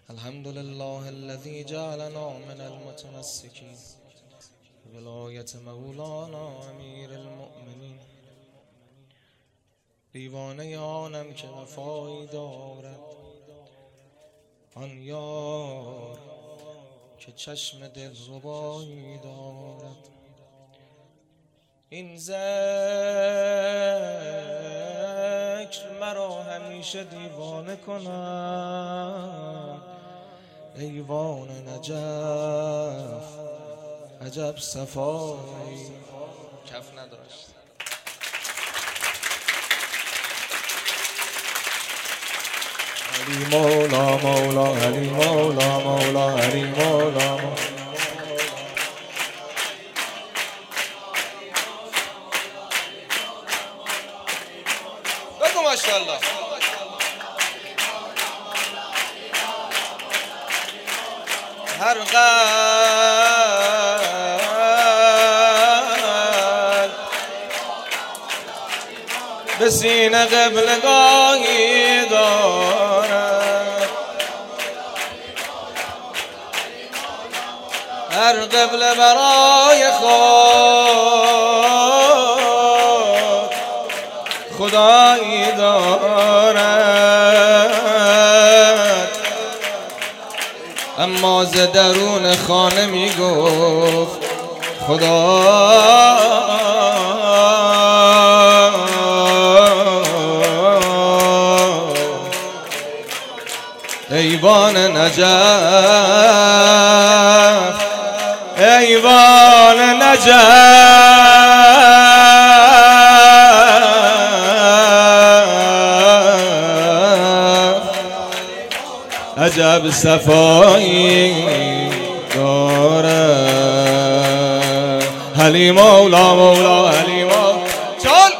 الحمد لله الذي جعلنا من المتمسكين ولایت مولانا امیر المؤمنین. دیوانه آنم که وفایی دارد، آن یار که چشم دلربایی دارد. این ذکر مرا همیشه دیوانه کند. ایوان نجف عجب صفایی کف نداشت. علی مولا مولا علی مولا مولا علی مولا بگو ماشاءالله. هر قلب به سینه قبلگاهی دارد، هر قبله برای خود خدایی دارد. اما ز درون خانه می گفت خدا ایوان نجف ایوان نجف عجب صفایی داره. علی مولا مولا علی مولا چال